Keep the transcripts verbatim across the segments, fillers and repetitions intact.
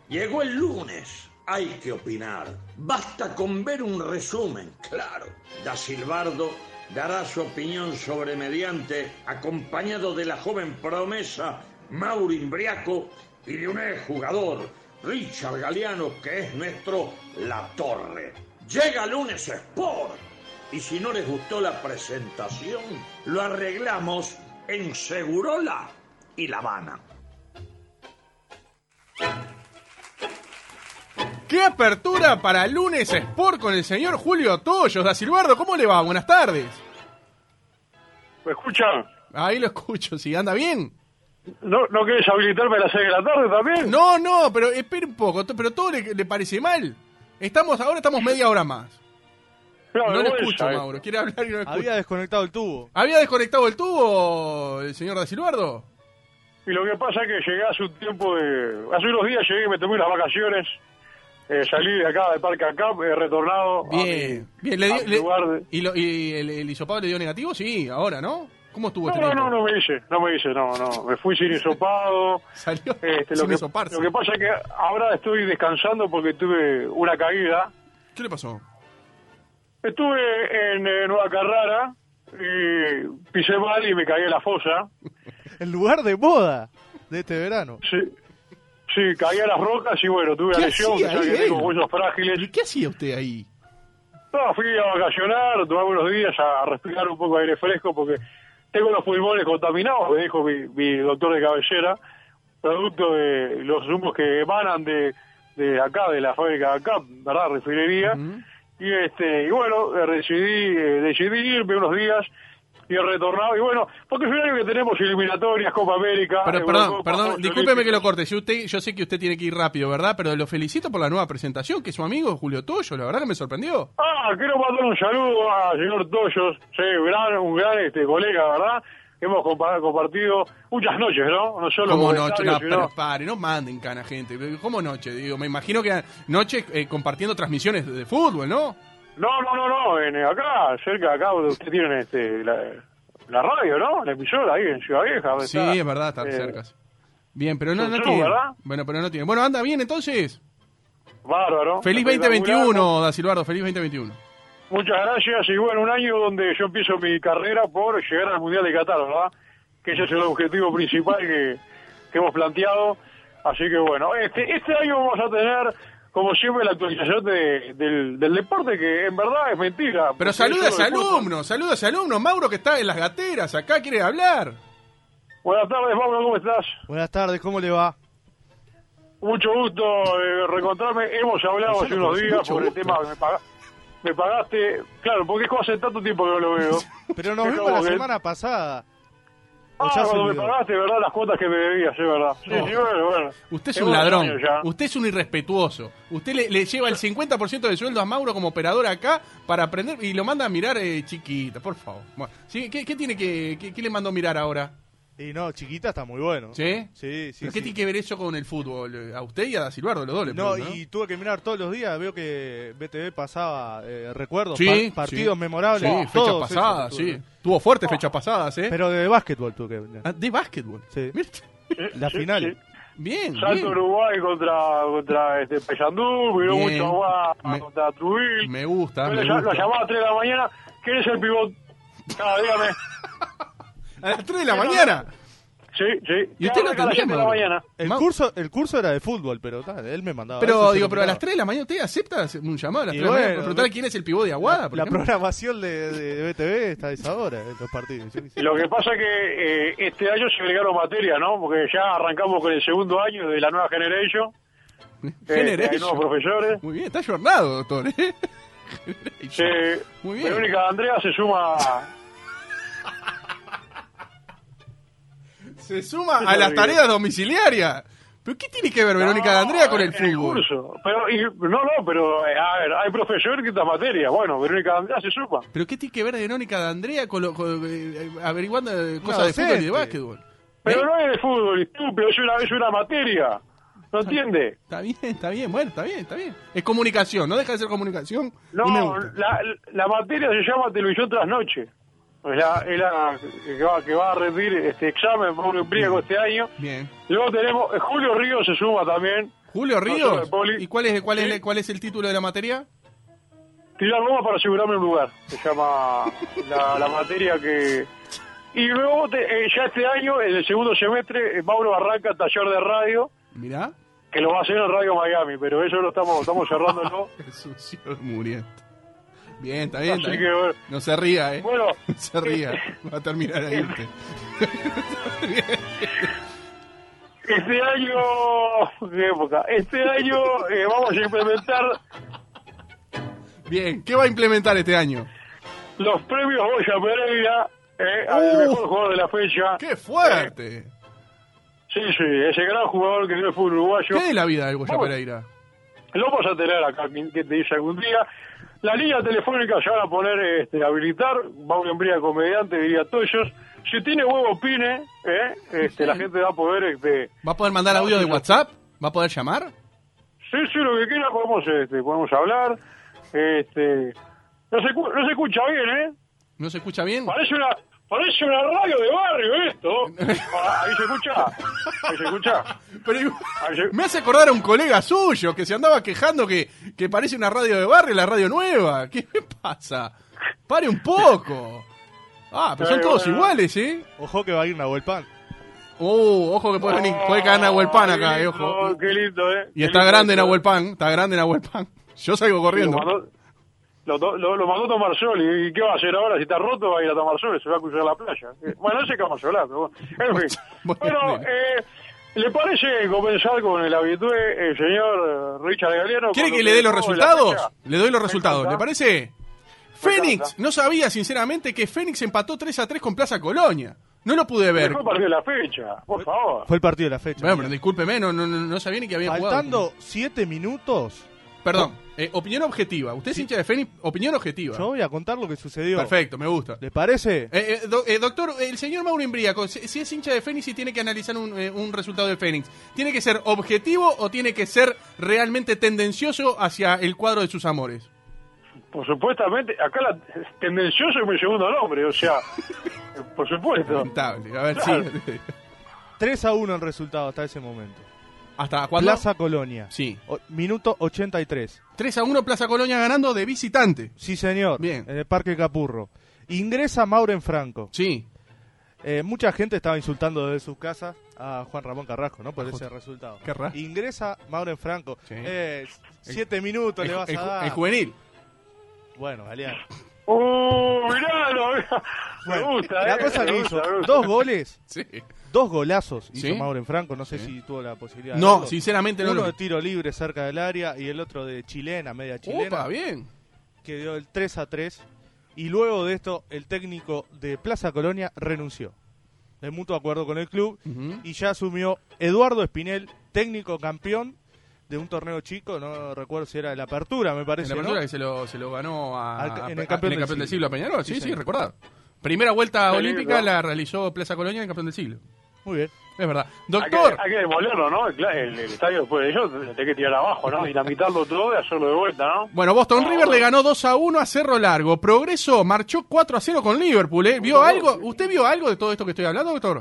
Llegó el lunes. Hay que opinar. Basta con ver un resumen, claro. Da Silbardo dará su opinión sobre Mediante, acompañado de la joven promesa Mauro Imbriaco y de un exjugador, Richard Galeano, que es nuestro La Torre. Llega Lunes Sport. Y si no les gustó la presentación, lo arreglamos en Segurola y La Habana. ¡Qué apertura para Lunes Sport con el señor Julio Toyos! Da Silbardo, ¿cómo le va? Buenas tardes. ¿Me escuchan? Ahí lo escucho, ¿sí? ¿Anda bien? ¿No, ¿No querés habilitarme a las seis de la tarde también? No, no, pero espere un poco, pero todo le, le parece mal. Estamos, ahora estamos media hora más. No, no no le escucho, sabe. Mauro. Quiere hablar y no le escucho. Había desconectado el tubo. ¿Había desconectado el tubo el señor Da Silbardo? Y lo que pasa es que llegué hace un tiempo de... Hace unos días llegué y me tomé unas vacaciones. Eh, salí de acá, del Parque acá, he retornado Bien, a mi, bien. Le a dio, mi le, lugar de... ¿Y, lo, y el, el hisopado le dio negativo? Sí, ahora, ¿no? ¿Cómo estuvo No, este no, tiempo? no, no me hice, no me hice, no, no. Me fui sin hisopado. Salió este, sin lo, que, hisoparse. lo que pasa es que ahora estoy descansando porque tuve una caída. ¿Qué le pasó? Estuve en eh, Nueva Carrara y pisé mal y me caí en la fosa. El lugar de moda de este verano. Sí, sí, caí a las rocas y bueno, tuve ¿Qué la lesión, hacía ya ahí que tengo él? huesos frágiles. ¿Y qué hacía usted ahí? No, fui a vacacionar, tomé unos días a respirar un poco de aire fresco porque tengo los pulmones contaminados, me dijo mi, mi doctor de cabecera, producto de los humos que emanan de, de acá, de la fábrica de acá, ¿verdad? Refinería. Uh-huh. Y este y bueno, decidí, eh, decidí irme unos días y he retornado, y bueno, porque es un año que tenemos eliminatorias, Copa América... Pero, Eurocopa, perdón, perdón, Juegos discúlpeme Olímpicos. que lo corte, yo, usted, yo sé que usted tiene que ir rápido, ¿verdad? Pero lo felicito por la nueva presentación, que es su amigo Julio Toyo, la verdad que me sorprendió. Ah, quiero mandar un saludo al señor Toyos, sí, un gran, un gran este, colega, ¿verdad? Hemos compa- compartido muchas noches, ¿no? No solo ¿Cómo noche? No, sino... pero pare, no manden cana, gente. ¿Cómo noche? Digo, me imagino que noche eh, compartiendo transmisiones de, de fútbol, ¿no? No, no, no, no, en, acá, cerca de acá, donde ustedes tienen este, la, la radio, ¿no? La emisora ahí en Ciudad Vieja. Sí, está, es verdad, está eh, cerca. Bien, pero no, no ¿no, tiene. verdad? Bueno, pero no tiene. Bueno, anda bien entonces. Bárbaro. Feliz veinte veintiuno, Da Silbardo, feliz veinte veintiuno. Muchas gracias, y bueno, un año donde yo empiezo mi carrera por llegar al Mundial de Qatar, ¿verdad? Que ese es el objetivo principal que, que hemos planteado. Así que bueno, este, este año vamos a tener, como siempre, la actualización de, del, del deporte, que en verdad es mentira. Pero saluda a ese alumno, saluda a ese alumno, Mauro, que está en las gateras, acá quiere hablar. Buenas tardes, Mauro, ¿cómo estás? Buenas tardes, ¿cómo le va? Mucho gusto eh, reencontrarme. Hemos hablado hace unos días por el tema que me, paga, me pagaste. Claro, porque es como hace tanto tiempo que no lo veo. Pero nos Es vimos como la que- semana pasada. Ah, Ya se cuando me olvidó. pagaste, ¿verdad? Las cuotas que me debías, es verdad. Sí, No. sí, bueno, bueno. Usted es Tengo un unos ladrón, años ya. usted es un irrespetuoso. Usted le, le lleva el cincuenta por ciento de sueldo a Mauro como operador acá para aprender y lo manda a mirar eh, chiquita, por favor. Bueno, ¿sí? ¿Qué, qué tiene que qué, qué le mandó mirar ahora? Y no, chiquita está muy bueno. ¿Sí? Sí, sí. ¿Pero qué sí. tiene que ver eso con el fútbol? A usted y a Da Silbardo, los dos le No, pregunto, y tuve que mirar todos los días. Veo que B T V pasaba eh, recuerdos, Sí, par- partidos sí. memorables. Sí, fecha todos pasada, esos sí. tuve. Tuvo fuertes fechas pasadas, ¿eh? Pero de básquetbol tuve que mirar. Ah, de básquetbol. Sí. Mira, La Sí, final. sí. bien, Salto bien. Uruguay contra, contra este, Payandú, miró Bien. mucho agua Me- contra Trubil. Me gusta, Yo me le llam- gusta. Lo llamaba a tres de la mañana. ¿Quién es el pivot? Ah, dígame. A las tres de la mañana. Sí, sí. ¿Y usted Ya no arranca a las entendía, siete de la Mauro? mañana. El Mau- curso, el curso era de fútbol, pero ta, él me mandaba. eso, Pero se digo, lo pero a las miraba. tres de la mañana usted acepta un llamado a las Y tres de la mañana bueno, para preguntarle quién es el pivot de Aguada, por La ejemplo? programación de, de B T V está a esa hora, en los partidos. Yo qué sé. Lo que pasa es que eh, este año se agregaron materias, ¿no? Porque ya arrancamos con el segundo año de la nueva Generation. Eh, Generation. hay nuevos profesores. Muy bien, está ayornado, doctor. ¿eh? Sí, Muy bien. Verónica Andrea se suma. Se suma a las tareas domiciliarias. ¿Pero qué tiene que ver Verónica de Andrea con el en fútbol? curso. Pero, y- no, no, pero eh, a ver, hay profesores que estas materias. Bueno, Verónica de Andrea se suma. ¿Pero qué tiene que ver Verónica de Andrea con, lo, con eh, averiguando eh, Una cosas de fútbol y de docente. básquetbol? Pero ¿Eh? no es de fútbol, estúpido, es una, es una materia. ¿No entiende? Está bien, está bien, bueno, está bien, está bien. Es comunicación, no deja de ser comunicación. y me No, gusta. la, la materia se llama televisión tras noche. Es la, es la que, va, que va a rendir este examen por un empírico este año. Bien. Luego tenemos, eh, Julio Ríos se suma también. Julio Profesor Ríos. de poli. ¿Y cuál es, cuál, Sí. es, cuál es el título de la materia? Tirar goma para asegurarme un lugar. Se llama la, la materia que... Y luego, te- eh, ya este año, en el segundo semestre, eh, Mauro arranca taller de radio, Mirá. que lo va a hacer en Radio Miami, pero eso lo estamos, estamos cerrándolo. Sucio muriendo. Bien, está bien. Está Así bien. que, bueno, No se ría, ¿eh? bueno, No se ría. Va a terminar ahí usted. este año... ¿Qué época? Este año eh, vamos a implementar Bien, ¿qué va a implementar este año? los premios Goya Pereira eh, al Uh. mejor jugador de la fecha. ¡Qué fuerte! Sí, sí, ese gran jugador que dio el fútbol uruguayo. ¿Qué es la vida del Goya Vamos. Pereira? Lo vamos a tener acá, que te dice algún día. La línea telefónica se van a poner, este, habilitar. Mauro Embría, comediante, diría Toyos. Si tiene huevo, opine. ¿eh? Este, la gente va a poder... Este, ¿Va a poder mandar audio de WhatsApp? ¿Va a poder llamar? sí, sí, lo que quiera podemos, este, podemos hablar. Este, no, se, escu- no se escucha bien, ¿eh? ¿No se escucha bien? Parece una, parece una radio de barrio esto. Ah, ahí se escucha. Ahí se escucha. Pero Ahí se- me hace acordar a un colega suyo que se andaba quejando que, que parece una radio de barrio, la radio nueva. ¿Qué pasa? Pare un poco. Ah, pero son Ay, todos bueno. iguales, ¿eh? Ojo que va a ir Nahuel Pan. Uh, ojo que puede venir, puede caer Nahuel Pan acá, Ay, eh, qué ojo. lindo, qué lindo, ¿eh? Y Qué está lindo grande esto, Nahuel ¿eh? Pan, está grande Nahuel Pan. Yo salgo Lo corriendo. mandó, lo, to- lo- lo mandó a tomar sol. ¿Y qué va a hacer ahora? Si está roto, va a ir a tomar sol y se va a cruzar la playa. Eh, Bueno, no sé qué vamos a hablar, pero bueno. En fin. Bueno, Bueno, bien. eh, ¿le parece comenzar con el habitué, el señor eh, Richard Galeano? ¿Quiere con que lo le dé los dejó en la resultados? fecha? Le doy los Me resultados, encanta. ¿le parece? Me Fénix, encanta. no sabía sinceramente que Fénix empató tres a tres con Plaza Colonia. No lo pude ver. Dejó partido de la fecha, por favor. Fue el partido de la fecha. Bueno, pero discúlpeme, no, no, no, no sabía ni que había Faltando jugado. siete minutos, Perdón, eh, opinión objetiva. Usted es hincha de Fénix, opinión objetiva. yo voy a contar lo que sucedió. Perfecto, me gusta. ¿Le parece? Eh, eh, do- eh, doctor, el señor Mauro Imbríaco, si, si es hincha de Fénix y tiene que analizar un, eh, un resultado de Fénix, ¿tiene que ser objetivo o tiene que ser realmente tendencioso hacia el cuadro de sus amores? Por supuestamente, acá la tendencioso es mi segundo nombre, o sea, por supuesto. Lamentable. A ver, Claro. sí. tres a uno el resultado hasta ese momento. ¿Hasta cuándo? Plaza Colonia. Sí. O- minuto ochenta y tres. tres a uno Plaza Colonia ganando de visitante. Sí, señor. Bien. En el Parque Capurro. Ingresa Mauren Franco. Sí. Eh, mucha gente estaba insultando desde sus casas a Juan Ramón Carrasco, ¿no? Por ese resultado. Qué raro. Ingresa Mauren Franco. Sí. Eh, siete minutos El, le vas el a ju- dar. el juvenil. Bueno, Galeano. ¡Uh, miralo! Me Bueno, gusta, la eh, cosa me que gusta, hizo, me gusta. dos goles, Sí. dos golazos hizo Sí. Mauren Franco, no sé Sí. si tuvo la posibilidad de No, verlo. sinceramente no Uno lo de vi. tiro libre cerca del área y el otro de chilena, media chilena, Opa, bien. que dio el tres a tres. Y luego de esto, el técnico de Plaza Colonia renunció. De mutuo acuerdo con el club. Ujú. Y ya asumió Eduardo Espinel, técnico campeón de un torneo chico, no recuerdo si era de la apertura, me En parece, la ¿no? apertura que se lo, se lo ganó a, Al- a- en el a- campeón en del del siglo. siglo a Peñarol. Sí, Sí, sí, señor. recordar. Primera vuelta Qué olímpica lindo. la realizó Plaza Colonia en el campeón del siglo. Muy bien. Es verdad. Hay que, Doctor, hay que demolerlo, ¿no? El, el, el estadio después de ello, te hay que tirar abajo, ¿no? Dinamitarlo todo y hacerlo de vuelta, ¿no? bueno, Boston No, River bueno. le ganó dos a uno a Cerro Largo. Progreso marchó cuatro a cero con Liverpool, ¿eh? ¿Vio No, algo? sí. ¿Usted vio algo de todo esto que estoy hablando, doctor?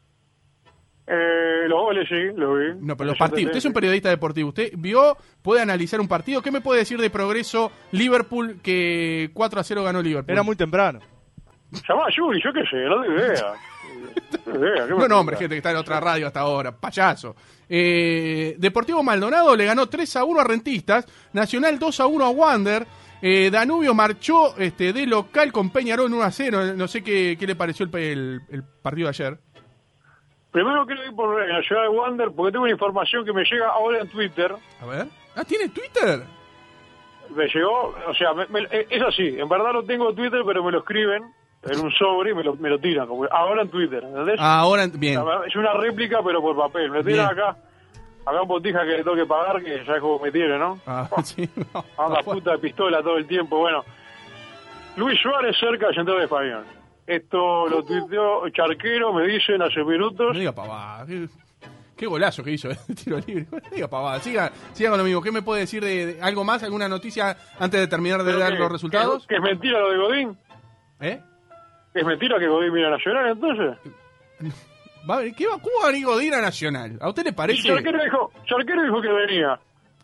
Eh, los goles sí, lo vi. No, pero los Yo partidos. Usted es un entendí. periodista deportivo. ¿Usted vio, puede analizar un partido? ¿Qué me puede decir de Progreso Liverpool que cuatro a cero ganó Liverpool? Era muy temprano. Llamá a Yuri, yo qué sé, no tengo idea. No tengo idea, ¿qué me No, no, hombre, pregunta? gente que está en otra radio hasta ahora, payaso. Eh, Deportivo Maldonado le ganó tres a uno a Rentistas, Nacional dos a uno a Wander, eh, Danubio marchó este, de local con Peñarol uno a cero, no sé qué, qué le pareció el, el- el partido de ayer. Primero quiero ir por la ciudad de Wander porque tengo una información que me llega ahora en Twitter. A ver. Ah, ¿tiene Twitter? Me llegó, o sea, me- me- es así, en verdad no tengo Twitter, pero me lo escriben en un sobre y me lo, me lo tiran, como ahora en Twitter, ¿entendés? Ahora, bien. Es una réplica, pero por papel. Me tiran Bien. acá, acá un botija que le tengo que pagar, que ya es como me tiene, ¿no? Ah, sí, no, Anda está fuerte. puta de pistola todo el tiempo. Bueno, Luis Suárez cerca del Central de Español. Esto lo tuiteó Charquero, me dicen hace minutos. No diga pavada. Qué, qué golazo que hizo el tiro libre. No diga pavada. Siga, siga con lo mismo. ¿Qué me puede decir de, de algo más? ¿Alguna noticia antes de terminar de Pero dar que- los resultados? Que, que es mentira lo de Godín. ¿Eh? ¿Es mentira que Godín viene a Nacional entonces? Va a venir- ¿qué va, ¿Cómo va a venir Godín a Nacional? ¿A usted le parece? Charquero dijo, Charquero dijo que venía.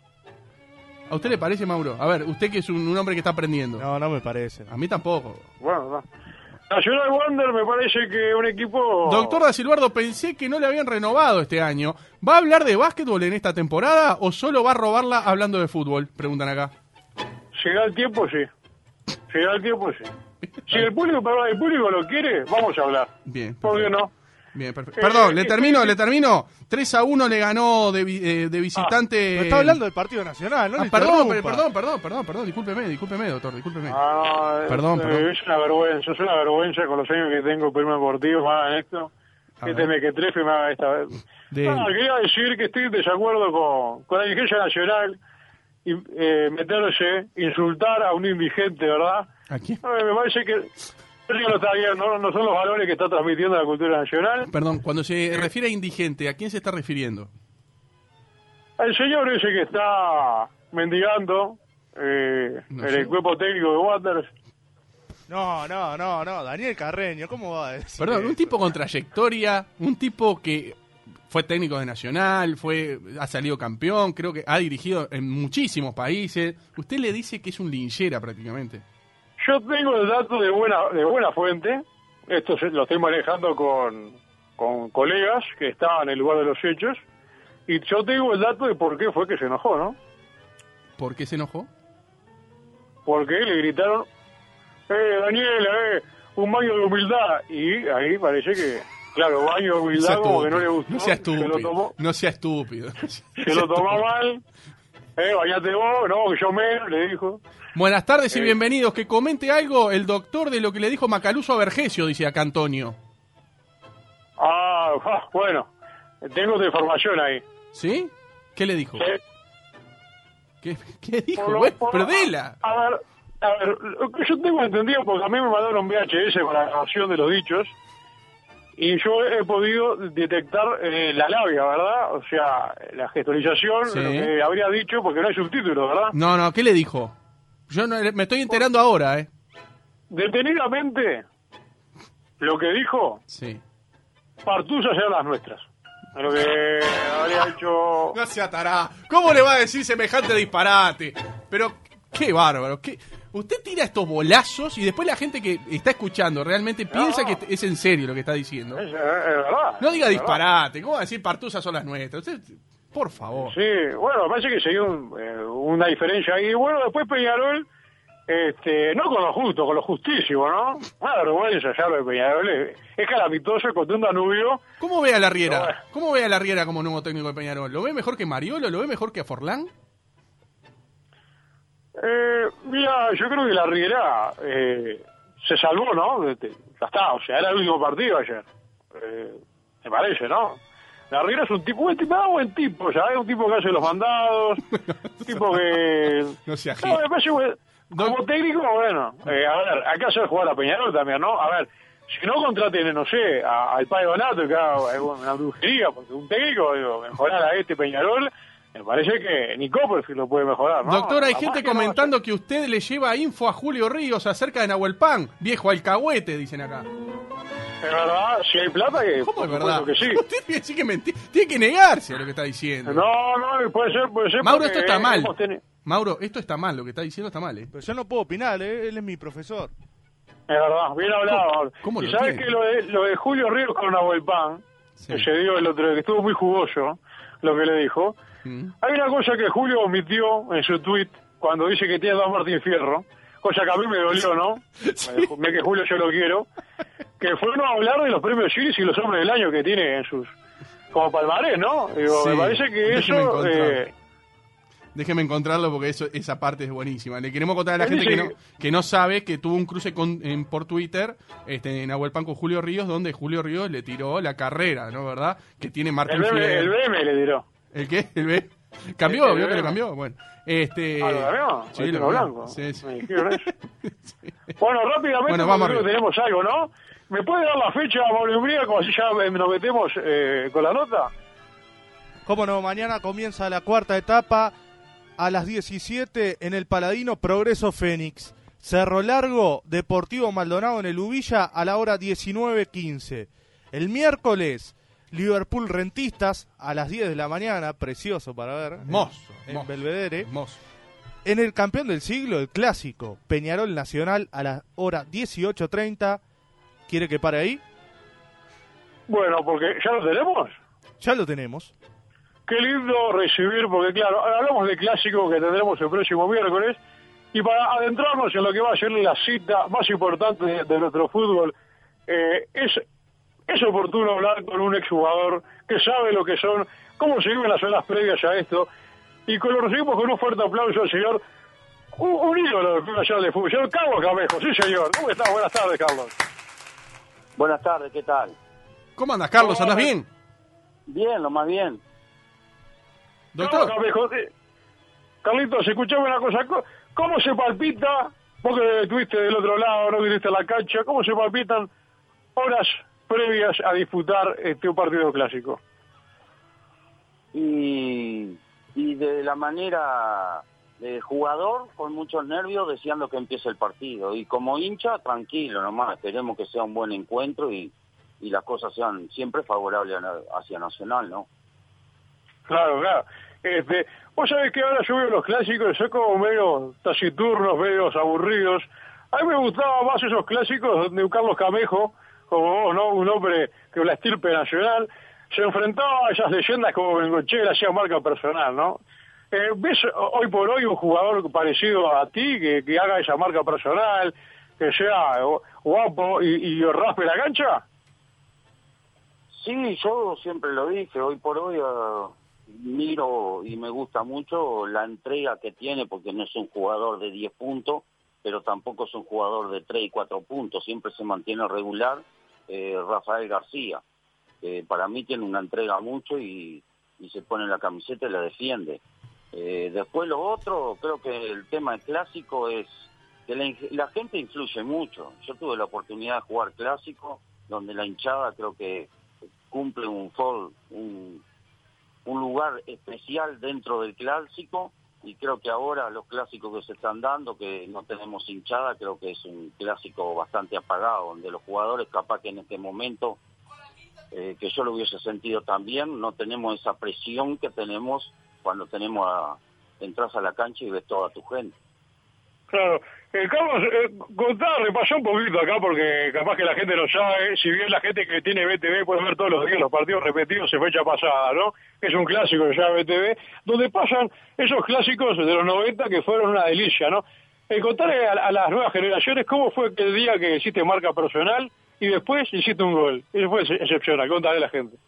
¿A usted le parece, Mauro? A ver, usted que es un, un hombre que está aprendiendo. No, no me parece. A mí tampoco. Bueno, no. Nacional Wander me parece que un equipo... Doctor Da Silvardo, pensé que no le habían renovado este año. ¿Va a hablar de básquetbol en esta temporada o solo va a robarla hablando de fútbol? Preguntan acá. Si da el tiempo, sí. Si da el tiempo, sí. Si el público, perdón, el público lo quiere, vamos a hablar. Bien. ¿Por qué no? Bien, perfecto. Perdón, Eh, le eh, termino, eh, le termino. tres a uno le ganó de, vi- eh, de visitante. Pero está hablando del partido nacional, ¿no? Ah, le perdón, interrumpa. perdón, perdón, perdón, perdón, discúlpeme, discúlpeme, doctor, discúlpeme. Ah, Perdón, eh, perdón. Es una vergüenza, es una vergüenza con los años que tengo Perú Deportivo, me hagan esto. A Que ver. te me que trefe me haga esta vez. De- Ah, quería decir que estoy en desacuerdo con, con la dirigencia nacional y eh, meterse, insultar a un indigente, ¿verdad? ¿A quién? No, me parece que eso no está bien, no, no son los valores que está transmitiendo la cultura nacional. Perdón, cuando se refiere a indigente, ¿a quién se está refiriendo? El señor ese que está mendigando eh, No en sé. el cuerpo técnico de Waters. No, no, no, no. Daniel Carreño, ¿cómo va a decir Perdón, un eso? tipo con trayectoria, un tipo que fue técnico de Nacional, fue ha salido campeón, creo que ha dirigido en muchísimos países. Usted le dice que es un linchera prácticamente. Yo tengo el dato de buena de buena fuente, esto se- lo estoy manejando con, con colegas que estaban en el lugar de los hechos, y yo tengo el dato de por qué fue que se enojó, ¿no? ¿Por qué se enojó? Porque le gritaron, eh, Daniel, eh, un baño de humildad, y ahí parece que, claro, baño de humildad como que no le gustó, No sea se lo estúpido. tomó, No sea estúpido. se lo tomó mal, eh, bañate vos, no, que yo me, le dijo. Buenas tardes y Eh. bienvenidos. Que comente algo el doctor de lo que le dijo Macaluso a Vergesio, dice acá Antonio. Ah, ah, bueno, tengo otra información ahí. ¿Sí? ¿Qué le dijo? Eh, ¿Qué, qué dijo? Por lo- Bueno, por- perdela. A ver, a ver, lo que yo tengo entendido, porque a mí me mandaron un V H S con la grabación de los dichos, y yo he podido detectar eh, la labia, ¿verdad? O sea, la gestorización, Sí. lo que habría dicho, porque no hay subtítulos, ¿verdad? No, no, ¿qué le dijo? Yo no, me estoy enterando ahora, ¿eh? Detenidamente, lo que dijo, Sí. partuzas eran las nuestras. Lo que habría hecho... No se atará. ¿Cómo le va a decir semejante disparate? Pero, qué bárbaro. Qué... Usted tira estos bolazos y después la gente que está escuchando realmente piensa No. que es en serio lo que está diciendo. Es, es verdad. No diga es verdad. disparate. ¿Cómo va a decir partusas son las nuestras? Usted, por favor. Sí, bueno, parece que se dio un, eh, una diferencia ahí. Bueno, después Peñarol, este, no con lo justo, con lo justísimo, ¿no? Una vergüenza ya lo de Peñarol. Es, es calamitoso contra un Danubio. ¿Cómo ve a la Riera? Bueno. ¿Cómo ve a la Riera como nuevo técnico de Peñarol? ¿Lo ve mejor que Mariolo? ¿Lo ve mejor que a Forlán? Eh, mira, yo creo que la Riera eh, se salvó, ¿no? De- de- Ya está, o sea, era el último partido ayer. Eh, me parece, ¿no? La Riera es un tipo, buen tipo, ah, buen tipo, ya es un tipo que hace los mandados, un tipo que... No se agite. No, me parece buen- Don- como técnico, bueno, eh, a ver, hay que hacer jugar a Peñarol también, ¿no? A ver, si no contraten, no sé, a- al Padre Donato, que haga una brujería, porque un técnico, digo, mejorar a este Peñarol, me parece que ni Copperfield lo puede mejorar, ¿no? Doctor, hay Capaz gente que no va a comentando que usted le lleva info a Julio Ríos acerca de Nahuel Pan. Viejo alcahuete, dicen acá. ser. Es verdad, si hay plata, que ¿Cómo por es verdad? supuesto que sí. Usted tiene que decir que menti- tiene que negarse a lo que está diciendo. No, no, puede ser, puede ser. Mauro, porque esto está mal. hemos teni- Mauro, esto está mal, lo que está diciendo está mal, ¿eh? Pero yo no puedo opinar, ¿eh? Él es mi profesor. Es verdad, bien hablado. cómo y lo sabes tiene? que lo de, lo de Julio Ríos con Nahuel Pan, Sí. que se dio el otro, que estuvo muy jugoso, lo que le dijo. Mm. Hay una cosa que Julio omitió en su tweet cuando dice que tiene dos Martín Fierro, cosa que a mí me dolió, ¿no? Me que Julio yo lo quiero. Que fue no hablar de los premios Chiris y los hombres del año que tiene en sus... como palmarés, ¿no? Digo, Sí, me parece que déjeme eso... encontrar. Eh, Déjeme encontrarlo porque eso, esa parte es buenísima. Le queremos contar a la Él gente que dice no, que no sabe que tuvo un cruce con, en, por Twitter este, en Nahuel Pan con Julio Ríos, donde Julio Ríos le tiró la carrera, ¿no? ¿Verdad? Que tiene Martín el, B M, Fierro. el B M le tiró. ¿El qué? ¿El B? ¿Cambió? El ¿Vio que B M. lo cambió? Bueno. Este, Ah, ¿lo cambió? Sí, El lo tiro cambió. blanco. Sí, sí. Me dijeron eso. Bueno, rápidamente, Bueno, porque vamos creo que arriba. tenemos algo, ¿no? ¿Me puede dar la fecha, Mauro Umbría, como así ya eh, nos metemos eh, con la nota? Cómo no, mañana comienza la cuarta etapa a las diecisiete en el Paladino, Progreso Fénix. Cerro Largo, Deportivo Maldonado en el Ubilla a la hora diecinueve quince. El miércoles, Liverpool Rentistas a las diez de la mañana, precioso para ver. Hermoso, en, hermoso, en Belvedere. Hermoso. En el campeón del siglo, el clásico, Peñarol Nacional a la hora dieciocho treinta. ¿Quiere que pare ahí? Bueno, porque ya lo tenemos. Ya lo tenemos. Qué lindo recibir, porque claro, hablamos de clásico que tendremos el próximo miércoles, y para adentrarnos en lo que va a ser la cita más importante de, de nuestro fútbol, eh, es, es oportuno hablar con un exjugador que sabe lo que son, cómo se viven las horas previas a esto, y con lo recibimos con un fuerte aplauso al señor, un, un ídolo del Club Nacional de Fútbol, señor Carlos Camejo. Sí, señor. ¿Cómo está? Buenas tardes, Carlos. Buenas tardes, ¿qué tal? ¿Cómo andas, Carlos? ¿Andás bien? Bien, lo más bien. Doctor. Carlos Camejo, eh, Carlitos, escuchame una cosa. ¿Cómo se palpita, vos que estuviste del otro lado, no viniste a la cancha, cómo se palpitan horas previas a disputar este un partido clásico? Y, y de la manera de jugador, con muchos nervios, deseando que empiece el partido. Y como hincha, tranquilo nomás, esperemos que sea un buen encuentro y, y las cosas sean siempre favorables hacia Nacional, ¿no? Claro, claro. Este, vos sabés que ahora yo veo los clásicos, son como medio taciturnos, medio aburridos. A mí me gustaban más esos clásicos donde un Carlos Camejo, como vos, ¿no? Un hombre que la estirpe nacional, se enfrentaba a esas leyendas como Bengochea, hacía marca personal, ¿no? Eh, ¿Ves hoy por hoy un jugador parecido a ti que, que haga esa marca personal, que sea guapo y, y raspe la cancha? Sí, yo siempre lo dije, hoy por hoy uh, miro y me gusta mucho la entrega que tiene, porque no es un jugador de diez puntos, pero tampoco es un jugador de tres y cuatro puntos, siempre se mantiene regular. eh, Rafael García, eh, para mí tiene una entrega mucho y, y se pone la camiseta y la defiende. Eh, después lo otro, creo que el tema del clásico es que la, la gente influye mucho. Yo tuve la oportunidad de jugar clásico, donde la hinchada creo que cumple un, un, un lugar especial dentro del clásico, y creo que ahora los clásicos que se están dando, que no tenemos hinchada, creo que es un clásico bastante apagado, donde los jugadores capaz que en este momento, eh, que yo lo hubiese sentido también, no tenemos esa presión que tenemos cuando tenemos a, entras a la cancha y ves toda tu gente. Claro. Eh, Carlos, eh, contá, repasá un poquito acá, porque capaz que la gente no sabe, si bien la gente que tiene B T V puede ver todos los días los partidos repetidos en fecha pasada, ¿no? Es un clásico que se llama B T V, donde pasan esos clásicos de los noventa que fueron una delicia, ¿no? Eh, contarle a, a las nuevas generaciones cómo fue aquel día que hiciste marca personal y después hiciste un gol. Eso fue excepcional, contale a la gente.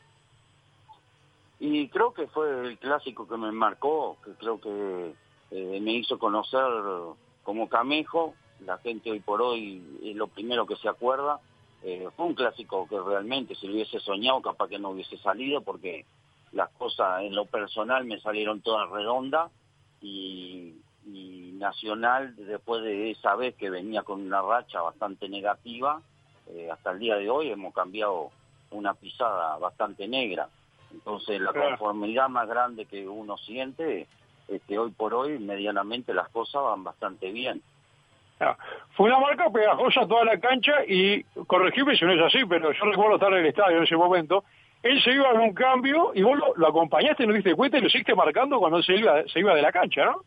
Y creo que fue el clásico que me marcó, que creo que eh, me hizo conocer como Camejo. La gente hoy por hoy es lo primero que se acuerda. Eh, fue un clásico que realmente, si lo hubiese soñado, capaz que no hubiese salido, porque las cosas en lo personal me salieron todas redondas, y, y Nacional, después de esa vez que venía con una racha bastante negativa, eh, hasta el día de hoy hemos cambiado una pisada bastante negra. Entonces la conformidad más grande que uno siente es que hoy por hoy medianamente las cosas van bastante bien. Ah, fue una marca pegajosa toda la cancha, y corregime si no es así, pero yo recuerdo estar en el estadio en ese momento. Él se iba en un cambio y vos lo, lo acompañaste, no diste cuenta y lo seguiste marcando cuando se iba, se iba de la cancha, ¿no?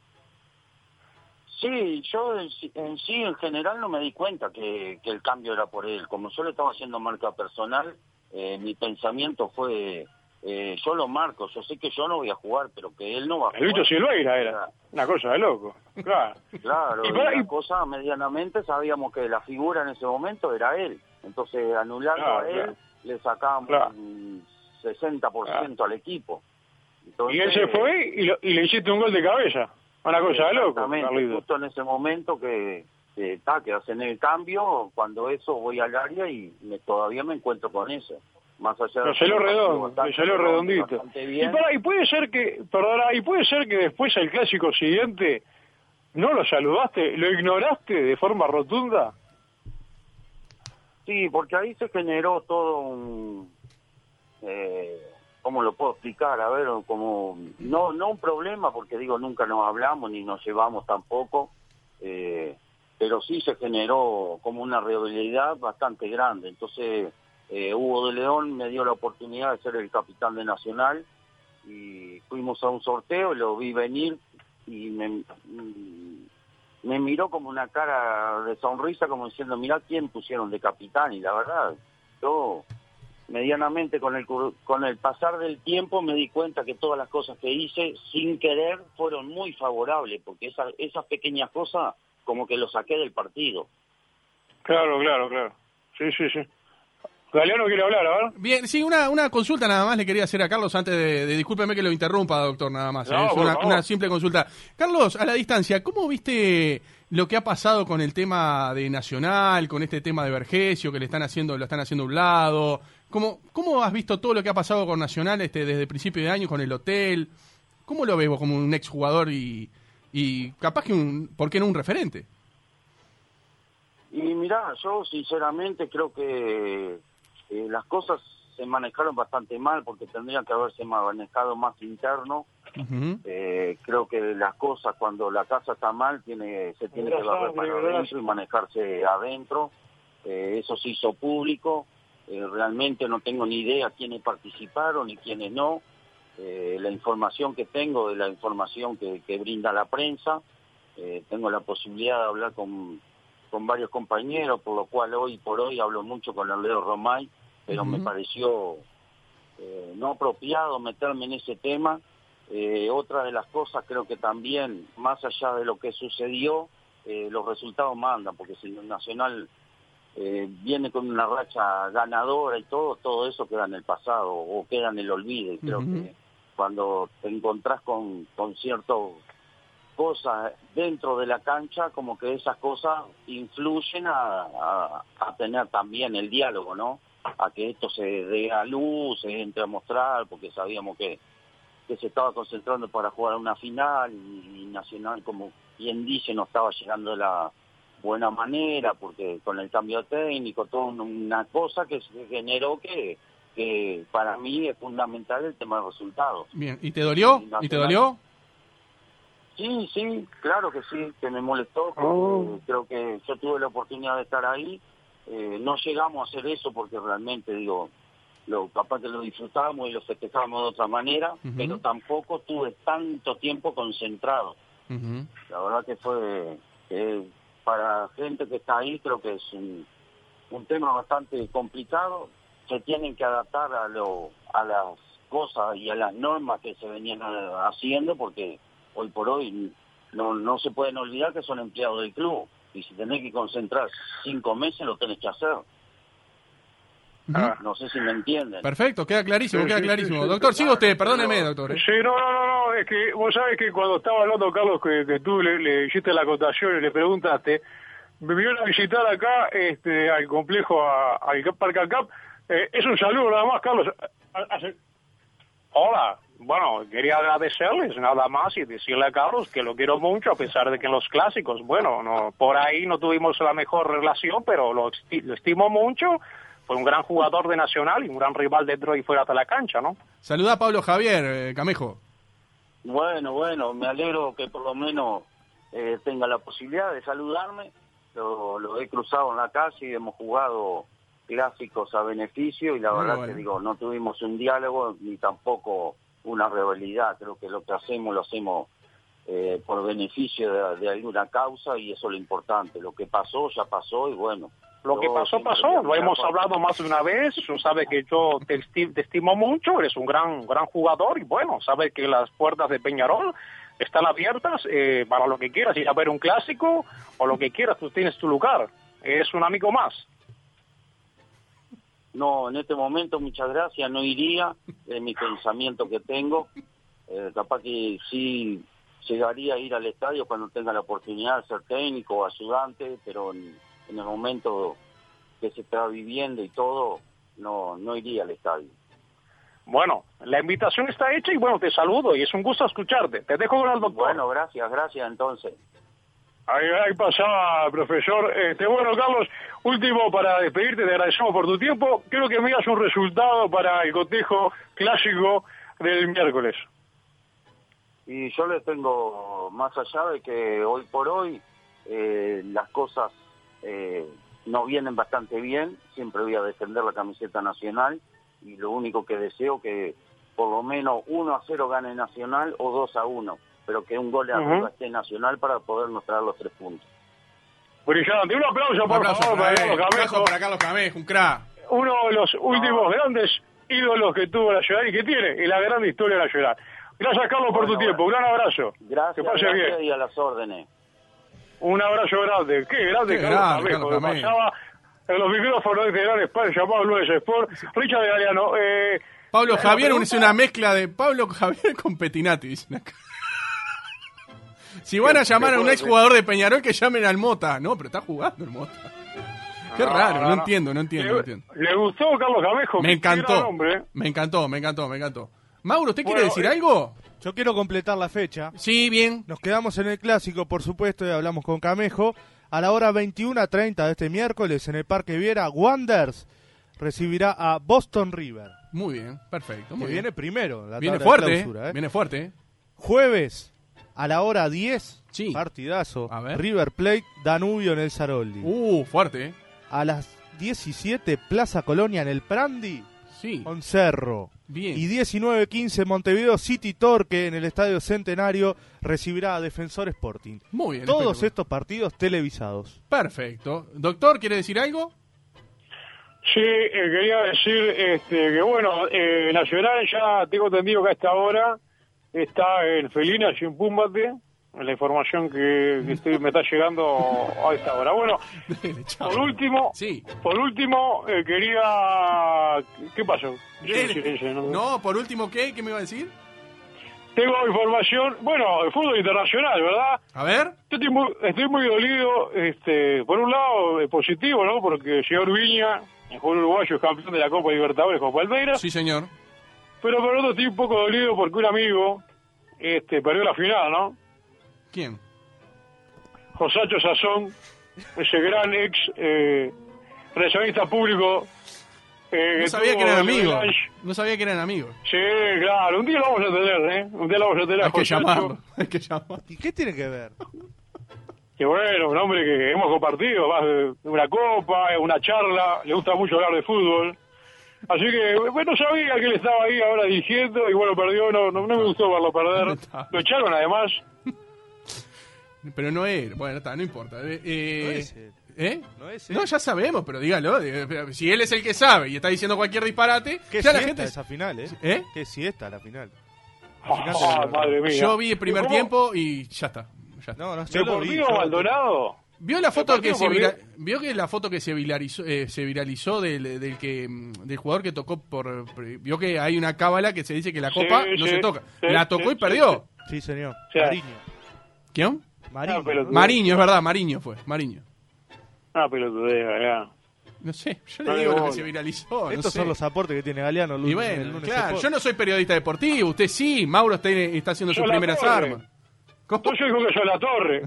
Sí, yo en, en sí, en general, no me di cuenta que, que el cambio era por él. Como yo le estaba haciendo marca personal, eh, mi pensamiento fue... Eh, yo lo marco, yo sé que yo no voy a jugar, pero que él no va a jugar. El Lucho Silveira era una cosa de loco, claro. Claro, y, para, y la y... cosa medianamente sabíamos que la figura en ese momento era él. Entonces, anulando claro, a él, claro. le sacábamos claro. un sesenta por ciento claro. al equipo. Entonces, y él se fue y, lo, y le hiciste un gol de cabeza, una cosa de loco. Exactamente, justo en ese momento que, que, ta, que hacen el cambio, cuando eso voy al área y me, todavía me encuentro con eso. Más allá de salió redondo, le salió redondito. Y, para, y puede ser que, perdona, y puede ser que después el clásico siguiente no lo saludaste, lo ignoraste de forma rotunda. Sí, porque ahí se generó todo un, eh, ¿cómo lo puedo explicar? A ver, como no no un problema, porque digo nunca nos hablamos ni nos llevamos tampoco, eh, pero sí se generó como una rivalidad bastante grande. Entonces eh, Hugo de León me dio la oportunidad de ser el capitán de Nacional y fuimos a un sorteo, lo vi venir y me, me miró como una cara de sonrisa, como diciendo, mirá quién pusieron de capitán, y la verdad, yo medianamente con el, con el pasar del tiempo me di cuenta que todas las cosas que hice sin querer fueron muy favorables, porque esa, esas pequeñas cosas como que lo saqué del partido. Claro, claro, claro. Sí, sí, sí. Galeano quiere hablar, a ver. Bien, sí, una, una consulta nada más le quería hacer a Carlos antes de, de discúlpeme que lo interrumpa, doctor, nada más. No, ¿eh? Es por una, favor. una simple consulta. Carlos, a la distancia, ¿cómo viste lo que ha pasado con el tema de Nacional, con este tema de Vergesio, que le están haciendo, lo están haciendo a un lado? ¿Cómo, cómo has visto todo lo que ha pasado con Nacional este, desde el principio de año, con el hotel? ¿Cómo lo ves vos como un exjugador y, y capaz que un, ¿por qué no un referente? Y mirá, yo sinceramente creo que eh, las cosas se manejaron bastante mal, porque tendrían que haberse manejado más interno. Uh-huh. Eh, creo que las cosas, cuando la casa está mal, tiene se tiene que barrer para adentro y manejarse adentro. Eh, eso se hizo público. Eh, realmente no tengo ni idea quiénes participaron y quiénes no. Eh, la información que tengo es la información que, que brinda la prensa. Eh, tengo la posibilidad de hablar con, con varios compañeros, por lo cual hoy por hoy hablo mucho con el Leo Romay, pero uh-huh. me pareció eh, no apropiado meterme en ese tema. Eh, otra de las cosas, creo que también, más allá de lo que sucedió, eh, los resultados mandan, porque si el Nacional eh, viene con una racha ganadora y todo, todo eso queda en el pasado o queda en el olvido. Y creo uh-huh. que cuando te encontrás con, con ciertas cosas dentro de la cancha, como que esas cosas influyen a, a, a tener también el diálogo, ¿no? A que esto se dé a luz, se entre a mostrar, porque sabíamos que que se estaba concentrando para jugar una final y, y Nacional, como quien dice, no estaba llegando de la buena manera, porque con el cambio técnico, toda una cosa que se generó que, que para mí es fundamental el tema de resultados. Bien, ¿y te dolió? Y Nacional, ¿y te dolió? Sí, sí, claro que sí, que me molestó, porque oh. creo que yo tuve la oportunidad de estar ahí, eh, no llegamos a hacer eso porque realmente, digo, lo capaz que lo disfrutamos y lo festejamos de otra manera, uh-huh. pero tampoco tuve tanto tiempo concentrado. Uh-huh. La verdad que fue, eh, para gente que está ahí, creo que es un, un tema bastante complicado. Se tienen que adaptar a, lo, a las cosas y a las normas que se venían haciendo, porque hoy por hoy no, no se pueden olvidar que son empleados del club, y si tenés que concentrar cinco meses lo tenés que hacer. Ah. No sé si me entienden. Perfecto, queda clarísimo, sí, queda clarísimo. Sí, sí, doctor, siga usted, perdóneme, doctor. ¿eh? Sí, no, no, no, no, es que vos sabés que cuando estaba hablando, Carlos, que, que tú le, le hiciste la acotación y le preguntaste, me vinieron a visitar acá este, al complejo, a, al Parque Acap. Eh, es un saludo nada más, Carlos. Hace... Hola, bueno, quería agradecerles nada más y decirle a Carlos que lo quiero mucho, a pesar de que en los clásicos, bueno, no, por ahí no tuvimos la mejor relación, pero lo, esti- lo estimo mucho. Fue un gran jugador de Nacional y un gran rival dentro y fuera de la cancha, ¿no? Saluda a Pablo Javier, eh, Camejo. Bueno, bueno, me alegro que por lo menos eh, tenga la posibilidad de saludarme. Lo, lo he cruzado en la calle y hemos jugado clásicos a beneficio y la Muy verdad bueno. que digo, no tuvimos un diálogo ni tampoco una rivalidad. Creo que lo que hacemos lo hacemos eh, por beneficio de, de alguna causa y eso es lo importante. Lo que pasó ya pasó y bueno. Lo que pasó, pasó, lo hemos hablado más de una vez, tú sabes que yo te, esti- te estimo mucho, eres un gran gran jugador y bueno, sabes que las puertas de Peñarol están abiertas eh, para lo que quieras, ir a ver un clásico o lo que quieras, tú tienes tu lugar, eres un amigo más. No, en este momento muchas gracias, no iría, es mi pensamiento que tengo, eh, capaz que sí llegaría a ir al estadio cuando tenga la oportunidad de ser técnico o ayudante, pero... En, en el momento que se está viviendo y todo, no no iría al estadio. Bueno, la invitación está hecha y bueno, te saludo y es un gusto escucharte. Te dejo con el doctor. Bueno, gracias, gracias entonces. Ahí, ahí pasaba, profesor. Este, bueno, Carlos, último para despedirte, te agradecemos por tu tiempo. Quiero que me digas un resultado para el cotejo clásico del miércoles. Y yo les tengo, más allá de que hoy por hoy eh, las cosas... Eh, nos vienen bastante bien, siempre voy a defender la camiseta nacional y lo único que deseo que por lo menos uno a cero gane Nacional o dos a uno, pero que un gol de arriba Uh-huh. esté Nacional para podernos traer los tres puntos. Brillante. Un aplauso, Un por aplauso favor, para para él, Carlos un aplauso Camejo, para Carlos Camejo, un crack. uno de los últimos grandes ídolos que tuvo Nacional y que tiene en la gran historia de Nacional. Gracias, Carlos, por Bueno, tu tiempo. Un bueno. gran abrazo. Gracias, Que pase gracias bien. y a las órdenes. Un abrazo grande. Qué grande, Qué Carlos grande, Camejo, Carlos que Camejo. pasaba en los micrófonos de este gran espacio llamado Lunes Sport. Richard Galeano. Eh, Pablo la Javier pregunta- es una mezcla de Pablo Javier con Petinati, dicen acá. Si van a llamar a un ex jugador de Peñarol, que llamen al Mota. No, pero está jugando el Mota. Qué No, raro, no, no, no. entiendo, no entiendo, le, no entiendo. le gustó Carlos Camejo. Me Qué encantó, gran hombre, ¿eh? me encantó, me encantó, me encantó. Mauro, ¿usted quiere Bueno, decir eh, algo? Yo quiero completar la fecha. Sí, bien. Nos quedamos en el clásico, por supuesto, y hablamos con Camejo. A la hora veintiuna treinta de este miércoles en el Parque Viera, Wanderers recibirá a Boston River. Muy bien, perfecto. Que Muy bien. viene primero. La Viene tabla de fuerte, clausura, eh. ¿eh? Viene fuerte. eh. Jueves, a la hora diez, Sí. partidazo. A ver. River Plate, Danubio en el Saroldi. Uh, fuerte, eh. A las diecisiete, Plaza Colonia en el Prandi, Sí, con Cerro. bien. Y diecinueve quince, Montevideo City Torque en el Estadio Centenario recibirá a Defensor Sporting. Muy bien. Todos espectacular. estos partidos televisados. Perfecto. Doctor, ¿quiere decir algo? Sí, eh, quería decir este, que bueno, eh, Nacional ya tengo entendido que a esta hora está en Felina, sin Púmbate, en la información que, que estoy, me está llegando a esta hora. Bueno, Dele, chao. por último, Sí. por último eh, quería... ¿Qué pasó? Dele. Silencio, ¿no? No, por último, ¿qué? ¿Qué me iba a decir? Tengo información, bueno, el fútbol internacional, ¿verdad? A ver. Yo estoy muy, estoy muy dolido, este, por un lado, eh, positivo, ¿no? Porque el señor Viña, el jugador uruguayo, es campeón de la Copa Libertadores con Palmeiras. Sí, señor. Pero por otro estoy un poco dolido porque un amigo este, perdió la final, ¿no? ¿Quién? Josacho Sazón, ese gran ex eh, relacionista público. Eh, No sabía tuvo que eran el amigos. Avalanche. No sabía que eran amigos. Sí, claro, un día lo vamos a tener, ¿eh? Un día lo vamos a tener a Hay que Josacho, llamarlo. Hay que llamarlo. ¿Y qué tiene que ver? que bueno, un hombre que hemos compartido más de una copa, una charla, le gusta mucho hablar de fútbol. Así que, bueno, sabía que él estaba ahí ahora dirigiendo y bueno, perdió, no, no, no me gustó verlo perder. Lo echaron además. Pero no era. Bueno, está, no importa. Eh, eh, No es él. ¿Eh? No es él. No, ya sabemos, pero dígalo. eh, Si él es el que sabe y está diciendo cualquier disparate, ¿Qué ya la siesta gente... esa final, eh? ¿Eh? ¿Qué siesta la final? Ah, madre mía. Yo vi el primer ¿Cómo? tiempo y ya está. Ya está. No, no, yo lo vi. ¿Deportivo yo- Maldonado? ¿Vio la foto partido que se por vira- bien. vio que la foto que se viralizó, eh, se viralizó del, del que mm, del jugador que tocó por vio que hay una cábala que se dice que la Sí, copa no sí, se toca. sí, La tocó sí, y perdió. Sí, señor. Sí. Mariño. ¿Quién? Mariño. Ah, pero- Mariño, es verdad, Mariño fue, Mariño. Ah, pelotudea, ya. No sé, yo No le de digo lo que bola. se viralizó, no Estos sé. son los aportes que tiene Galeano. el Y lunes- el bueno, lunes claro, Sport. yo no soy periodista deportivo, usted sí, Mauro está, está haciendo Yo sus la primeras torre. armas. ¿Cómo? Entonces dijo que yo la torre.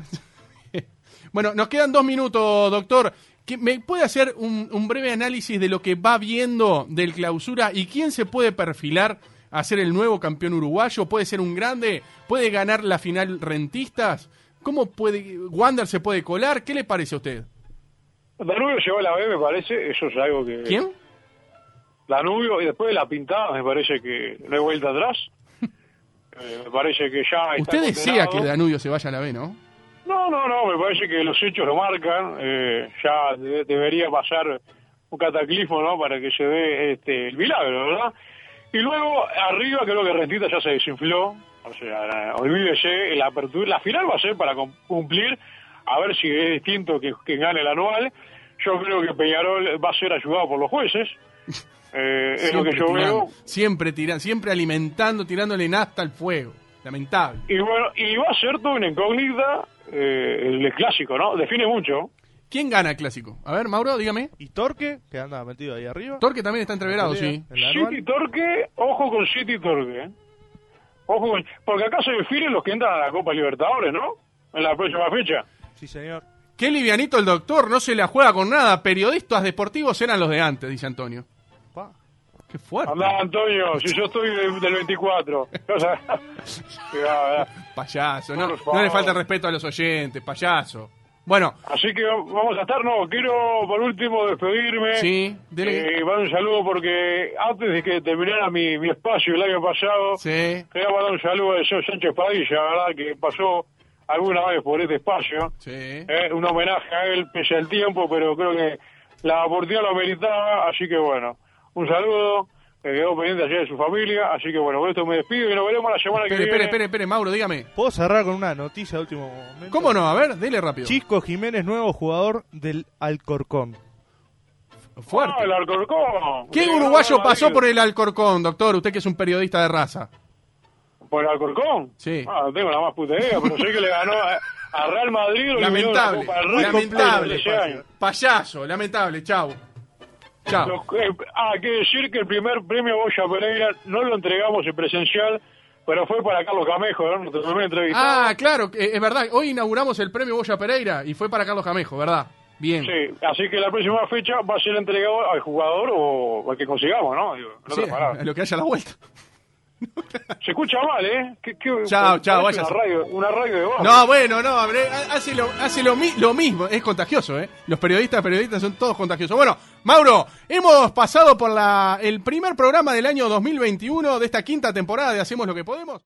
Bueno, nos quedan dos minutos, doctor. ¿Qué- ¿Me puede hacer un, un breve análisis de lo que va viendo del clausura y quién se puede perfilar a ser el nuevo campeón uruguayo? ¿Puede ser un grande? ¿Puede ganar la final Rentistas? ¿Cómo puede Wander se puede colar? ¿Qué le parece a usted? Danubio llegó a la B, me parece. Eso es algo que... ¿Quién? Danubio, y después de la pintada, me parece que no hay vuelta atrás. Eh, me parece que ya está Usted desea condenado. que Danubio se vaya a la B, ¿no? No, no, no, me parece que los hechos lo marcan. Eh, ya de- debería pasar un cataclismo, ¿no? Para que se dé este, el milagro, ¿verdad? Y luego, arriba, creo que Rentista ya se desinfló. O sea, eh, olvídese, la apertura, la final va a ser para cum- cumplir, a ver si es distinto que, que gane el anual. Yo creo que Peñarol va a ser ayudado por los jueces. Eh, es lo que yo tirando, veo. siempre tirando, siempre alimentando, tirándole nafta al fuego. Lamentable. Y bueno, y va a ser toda una incógnita eh, el clásico, ¿no? Define mucho. ¿Quién gana el clásico? A ver, Mauro, dígame. ¿Y Torque, que anda metido ahí arriba? Torque también está entreverado, sí. En la City anual. Torque, ojo con City Torque. ¿eh? Ojo con... Porque acá se definen los que entran a la Copa Libertadores, ¿no? En la próxima fecha. Sí, señor. Qué livianito el doctor, no se la juega con nada. Periodistas deportivos eran los de antes, dice Antonio. Pa. Qué fuerte. Andá, Antonio, si yo estoy de- del veinticuatro. O sea, que va, va. Payaso, no, Por favor. no le falta respeto a los oyentes, payaso. Bueno. Así que vamos a estar, no, quiero por último despedirme. Sí, dele. Eh, mandar un saludo porque antes de que terminara mi, mi espacio el año pasado, Sí. quería mandar un saludo al señor Sánchez Padilla, ¿verdad? Que pasó alguna vez por este espacio. Sí. Eh, un homenaje a él, pese al tiempo, pero creo que la oportunidad lo meritaba, así que bueno, un saludo. Que quedó pendiente ayer de su familia, así que bueno, con esto me despido y nos veremos la semana Espere, que espere, viene. espere, espere, Mauro, dígame. ¿Puedo cerrar con una noticia de último momento? ¿Cómo no? A ver, dele rápido. Chisco Jiménez, nuevo jugador del Alcorcón. Fuerte. Ah, el Alcorcón. ¿Qué Sí, uruguayo no, no, pasó no, por el Alcorcón, doctor? Usted que es un periodista de raza. ¿Por el Alcorcón? Sí. Ah, no tengo la más puta idea, pero sé que le ganó a, a Real Madrid. Lo eliminó de la Lamentable, Copa del Rey lamentable. con trece años. Payaso, lamentable, chau. Chau. Lo que- ah, hay que decir que el primer premio Goya Pereira no lo entregamos en presencial, pero fue para Carlos Camejo, ¿no? Nuestro primer entrevistado. Ah, claro, eh, es verdad. Hoy inauguramos el premio Goya Pereira y fue para Carlos Camejo, ¿verdad? Bien. Sí, así que la próxima fecha va a ser entregado al jugador o al que consigamos, ¿no? Digo, en Sí, otras palabras. a lo que haya la vuelta. Se escucha mal, ¿eh? ¿Qué, qué, Chao, chao, parece váyase. Una radio, una radio de voz. No, bueno, no, habré- hace, lo, hace lo, mi- lo mismo, es contagioso, ¿eh? Los periodistas, periodistas son todos contagiosos. Bueno, Mauro, hemos pasado por la, el primer programa del año dos mil veintiuno de esta quinta temporada de Hacemos lo que podemos.